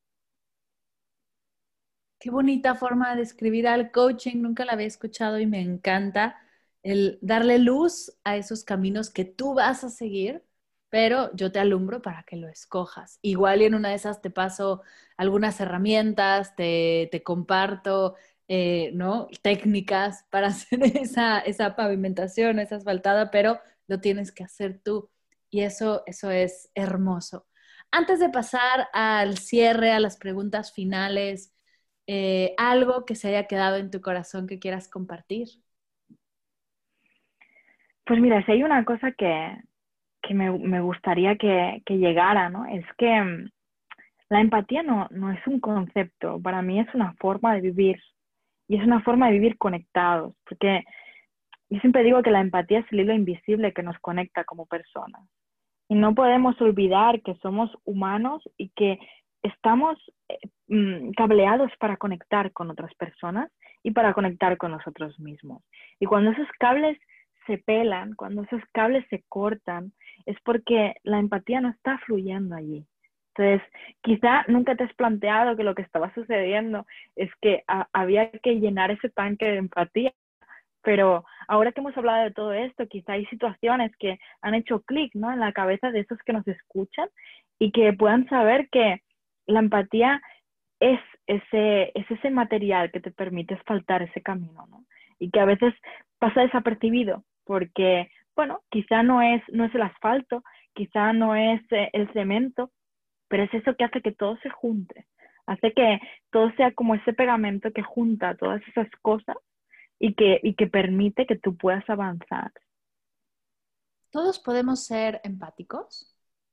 Qué bonita forma de describir al coaching, nunca la había escuchado y me encanta el darle luz a esos caminos que tú vas a seguir, pero yo te alumbro para que lo escojas. Igual y en una de esas te paso algunas herramientas, te, te comparto, eh, ¿no? Técnicas para hacer esa, esa pavimentación, esa asfaltada, pero lo tienes que hacer tú. Y eso, eso es hermoso. Antes de pasar al cierre, a las preguntas finales, eh, algo que se haya quedado en tu corazón que quieras compartir. Pues mira, si hay una cosa que, que me, me gustaría que, que llegara, ¿no? Es que mm, la empatía no, no es un concepto, para mí es una forma de vivir y es una forma de vivir conectados, porque yo siempre digo que la empatía es el hilo invisible que nos conecta como personas. Y no podemos olvidar que somos humanos y que estamos eh, mm, cableados para conectar con otras personas y para conectar con nosotros mismos. Y cuando esos cables se pelan, cuando esos cables se cortan, es porque la empatía no está fluyendo allí. Entonces, quizá nunca te has planteado que lo que estaba sucediendo es que a, había que llenar ese tanque de empatía, pero ahora que hemos hablado de todo esto, quizá hay situaciones que han hecho clic, ¿no?, en la cabeza de esos que nos escuchan y que puedan saber que la empatía es ese, es ese material que te permite asfaltar ese camino, ¿no? Y que a veces pasa desapercibido porque, bueno, quizá no es, no es el asfalto, quizá no es eh, el cemento, pero es eso que hace que todo se junte, hace que todo sea como ese pegamento que junta todas esas cosas y que, y que permite que tú puedas avanzar. ¿Todos podemos ser empáticos?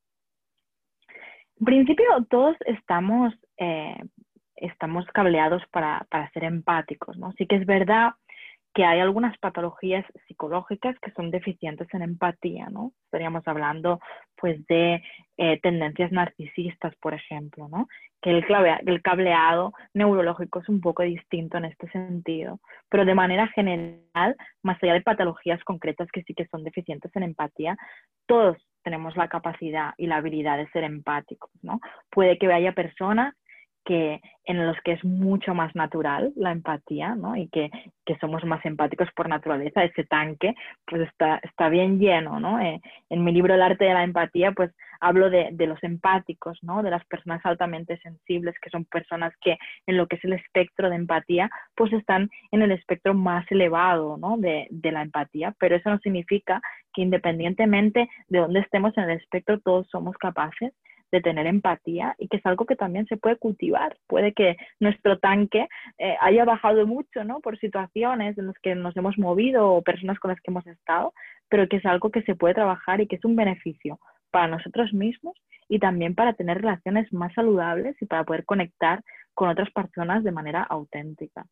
En principio, todos estamos, eh, estamos cableados para, para ser empáticos, ¿no? Sí que es verdad que hay algunas patologías psicológicas que son deficientes en empatía, ¿no? Estaríamos hablando, pues, de eh, tendencias narcisistas, por ejemplo, ¿no? Que el, clave, el cableado neurológico es un poco distinto en este sentido, pero de manera general, más allá de patologías concretas que sí que son deficientes en empatía, todos tenemos la capacidad y la habilidad de ser empáticos, ¿no? Puede que haya personas que, en los que es mucho más natural la empatía, ¿no? Y que, que somos más empáticos por naturaleza. Ese tanque pues está, está bien lleno, ¿no? Eh, en mi libro El arte de la empatía pues hablo de, de los empáticos, ¿no? De las personas altamente sensibles, que son personas que en lo que es el espectro de empatía pues están en el espectro más elevado, ¿no? de, de la empatía, pero eso no significa que independientemente de dónde estemos en el espectro todos somos capaces de tener empatía y que es algo que también se puede cultivar. Puede que nuestro tanque eh, haya bajado mucho, ¿no?, por situaciones en las que nos hemos movido o personas con las que hemos estado, pero que es algo que se puede trabajar y que es un beneficio para nosotros mismos y también para tener relaciones más saludables y para poder conectar con otras personas de manera auténtica.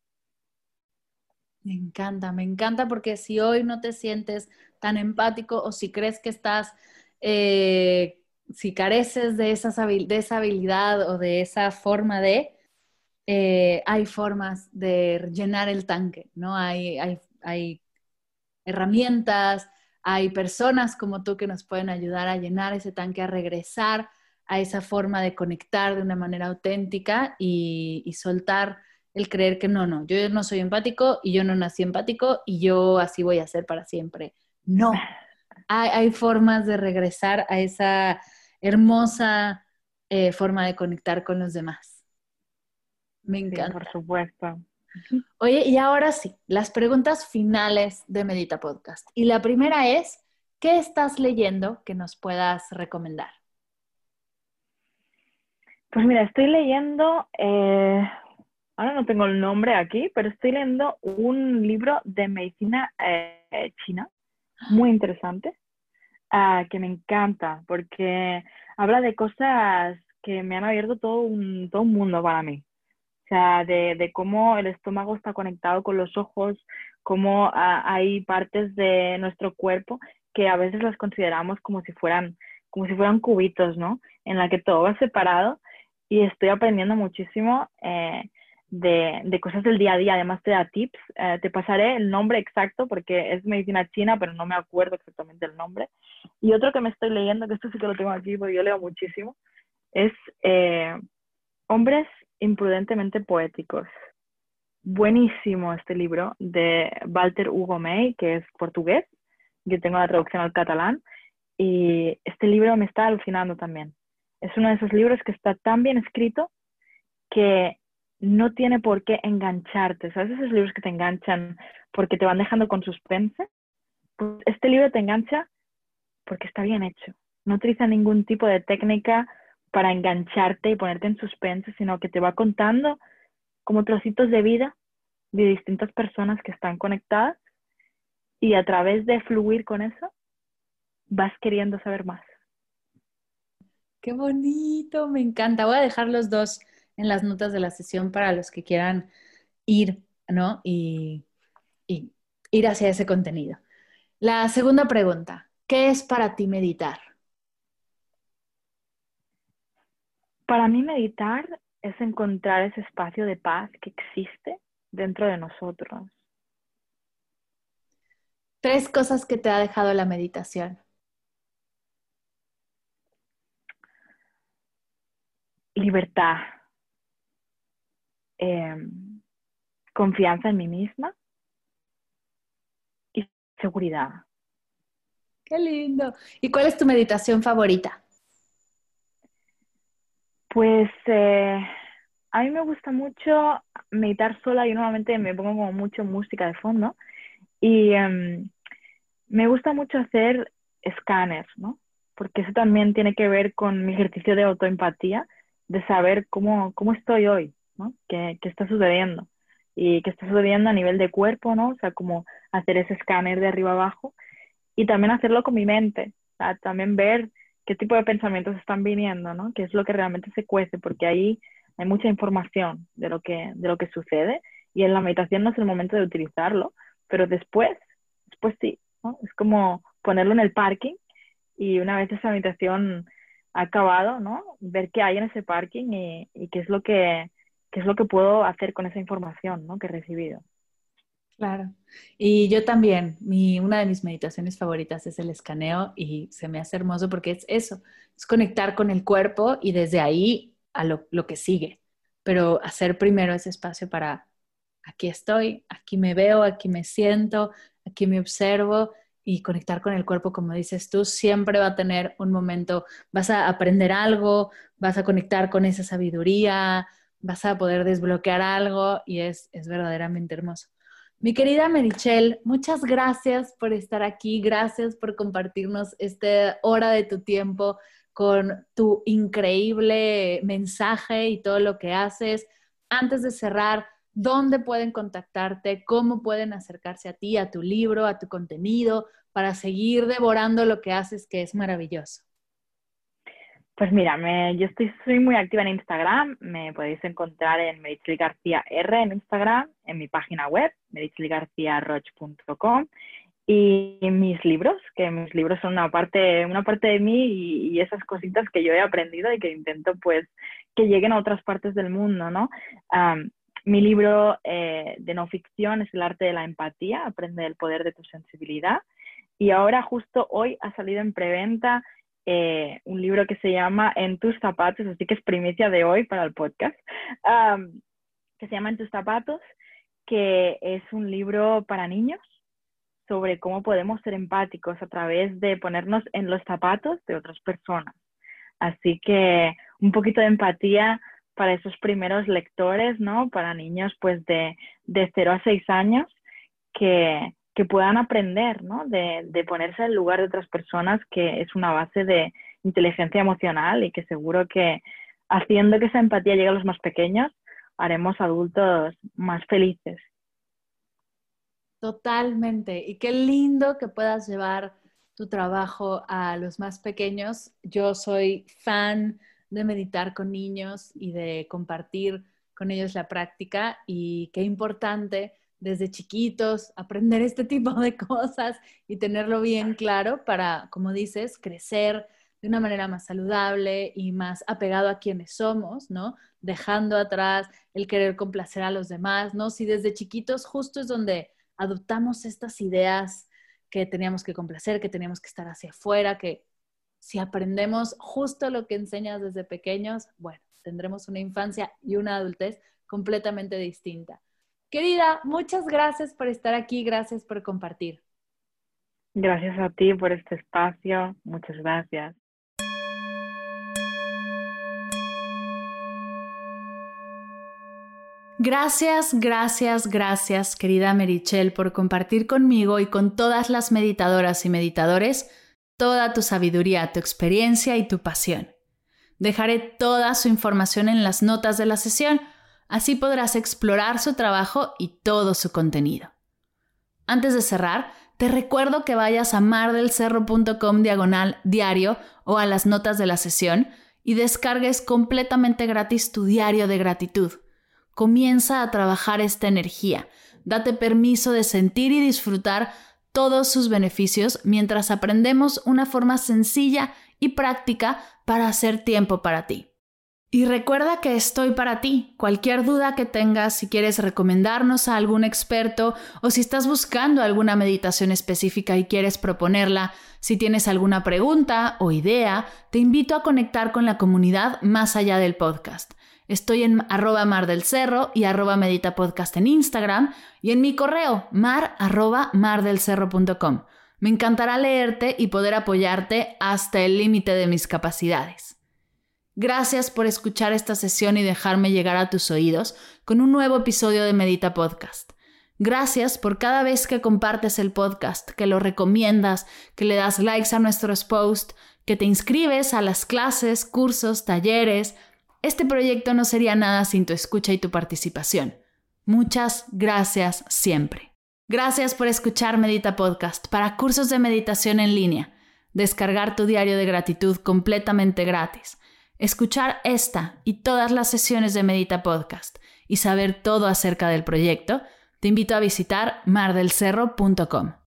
Me encanta, me encanta porque si hoy no te sientes tan empático o si crees que estás, eh, si careces de, esas habil- de esa habilidad o de esa forma de, eh, hay formas de llenar el tanque, ¿no? Hay, hay, hay herramientas, hay personas como tú que nos pueden ayudar a llenar ese tanque, a regresar a esa forma de conectar de una manera auténtica y, y soltar el creer que no, no, yo no soy empático y yo no nací empático y yo así voy a ser para siempre. No, hay, hay formas de regresar a esa hermosa eh, forma de conectar con los demás. Me Sí, por encanta. supuesto. Oye, y ahora sí, las preguntas finales de Medita Podcast. Y la primera es, ¿qué estás leyendo que nos puedas recomendar? Pues mira, estoy leyendo, eh, ahora no tengo el nombre aquí, pero estoy leyendo un libro de medicina eh, china, muy interesante, uh, que me encanta, porque habla de cosas que me han abierto todo un, todo un mundo para mí. O sea, de, de cómo el estómago está conectado con los ojos, cómo uh, hay partes de nuestro cuerpo que a veces las consideramos como si fueran, como si fueran cubitos, ¿no? En la que todo va separado y estoy aprendiendo muchísimo eh, de, de cosas del día a día. Además te da tips. Eh, te pasaré el nombre exacto porque es medicina china, pero no me acuerdo exactamente el nombre. Y otro que me estoy leyendo, que esto sí que lo tengo aquí porque yo leo muchísimo, es eh, Hombres imprudentemente poéticos. Buenísimo este libro de Walter Hugo May, que es portugués. Yo tengo la traducción al catalán. Y este libro me está alucinando también. Es uno de esos libros que está tan bien escrito que no tiene por qué engancharte. ¿Sabes esos libros que te enganchan porque te van dejando con suspense? Pues este libro te engancha porque está bien hecho. No utiliza ningún tipo de técnica para engancharte y ponerte en suspense, sino que te va contando como trocitos de vida de distintas personas que están conectadas y a través de fluir con eso, vas queriendo saber más. Qué bonito, me encanta. Voy a dejar los dos en las notas de la sesión para los que quieran ir, ¿no? Y, y ir hacia ese contenido. La segunda pregunta, ¿qué es para ti meditar? Para mí meditar es encontrar ese espacio de paz que existe dentro de nosotros. Tres cosas que te ha dejado la meditación. Libertad, eh, confianza en mí misma y seguridad. Qué lindo. ¿Y cuál es tu meditación favorita? Pues eh, a mí me gusta mucho meditar sola. Yo normalmente me pongo como mucho música de fondo y um, me gusta mucho hacer escáneres, ¿no? Porque eso también tiene que ver con mi ejercicio de autoempatía, de saber cómo, cómo estoy hoy, ¿no? ¿Qué, qué está sucediendo? Y qué está sucediendo a nivel de cuerpo, ¿no? O sea, como hacer ese escáner de arriba abajo y también hacerlo con mi mente, o sea, también ver qué tipo de pensamientos están viniendo, ¿no? Qué es lo que realmente se cuece, porque ahí hay mucha información de lo que, de lo que sucede y en la meditación no es el momento de utilizarlo, pero después, después sí, ¿no? Es como ponerlo en el parking y una vez esa meditación ha acabado, ¿no? Ver qué hay en ese parking y, y qué es lo que, qué es lo que puedo hacer con esa información, ¿no? Que he recibido. Claro. Y yo también, mi, una de mis meditaciones favoritas es el escaneo y se me hace hermoso porque es eso, es conectar con el cuerpo y desde ahí a lo, lo que sigue, pero hacer primero ese espacio para aquí estoy, aquí me veo, aquí me siento, aquí me observo y conectar con el cuerpo, como dices tú, siempre va a tener un momento, vas a aprender algo, vas a conectar con esa sabiduría, vas a poder desbloquear algo y es, es verdaderamente hermoso. Mi querida Merichel, muchas gracias por estar aquí, gracias por compartirnos esta hora de tu tiempo con tu increíble mensaje y todo lo que haces. Antes de cerrar, ¿dónde pueden contactarte? ¿Cómo pueden acercarse a ti, a tu libro, a tu contenido, para seguir devorando lo que haces, que es maravilloso? Pues mira, me, yo estoy, soy muy activa en Instagram, me podéis encontrar en Meritxell García R en Instagram, en mi página web, meritxell garcía roch punto com, y mis libros, que mis libros son una parte, una parte de mí y, y esas cositas que yo he aprendido y que intento pues que lleguen a otras partes del mundo, ¿no? Um, mi libro eh, de no ficción es El arte de la empatía, aprende el poder de tu sensibilidad, y ahora justo hoy ha salido en preventa Eh, un libro que se llama En tus zapatos, así que es primicia de hoy para el podcast, um, que se llama En tus zapatos, que es un libro para niños sobre cómo podemos ser empáticos a través de ponernos en los zapatos de otras personas. Así que un poquito de empatía para esos primeros lectores, ¿no? Para niños pues de, de cero a seis años que, que puedan aprender, ¿no? De, de ponerse en el lugar de otras personas, que es una base de inteligencia emocional y que seguro que haciendo que esa empatía llegue a los más pequeños, haremos adultos más felices. Totalmente. Y qué lindo que puedas llevar tu trabajo a los más pequeños. Yo soy fan de meditar con niños y de compartir con ellos la práctica y qué importante desde chiquitos aprender este tipo de cosas y tenerlo bien claro para, como dices, crecer de una manera más saludable y más apegado a quienes somos, ¿no? Dejando atrás el querer complacer a los demás, ¿no? Si desde chiquitos justo es donde adoptamos estas ideas que teníamos que complacer, que teníamos que estar hacia afuera, que si aprendemos justo lo que enseñas desde pequeños, bueno, tendremos una infancia y una adultez completamente distinta. Querida, muchas gracias por estar aquí, gracias por compartir. Gracias a ti por este espacio, muchas gracias. Gracias, gracias, gracias, querida Merichel, por compartir conmigo y con todas las meditadoras y meditadores toda tu sabiduría, tu experiencia y tu pasión. Dejaré toda su información en las notas de la sesión, así podrás explorar su trabajo y todo su contenido. Antes de cerrar, te recuerdo que vayas a mardelcerro.com diagonal diario o a las notas de la sesión y descargues completamente gratis tu diario de gratitud. Comienza a trabajar esta energía. Date permiso de sentir y disfrutar todos sus beneficios mientras aprendemos una forma sencilla y práctica para hacer tiempo para ti. Y recuerda que estoy para ti. Cualquier duda que tengas, si quieres recomendarnos a algún experto o si estás buscando alguna meditación específica y quieres proponerla, si tienes alguna pregunta o idea, te invito a conectar con la comunidad más allá del podcast. Estoy en arroba mardelcerro y arroba meditapodcast en Instagram y en mi correo mar arroba mardelcerro punto com. Me encantará leerte y poder apoyarte hasta el límite de mis capacidades. Gracias por escuchar esta sesión y dejarme llegar a tus oídos con un nuevo episodio de Medita Podcast. Gracias por cada vez que compartes el podcast, que lo recomiendas, que le das likes a nuestros posts, que te inscribes a las clases, cursos, talleres. Este proyecto no sería nada sin tu escucha y tu participación. Muchas gracias siempre. Gracias por escuchar Medita Podcast para cursos de meditación en línea, descargar tu diario de gratitud completamente gratis, escuchar esta y todas las sesiones de Medita Podcast y saber todo acerca del proyecto, te invito a visitar mardelcerro punto com.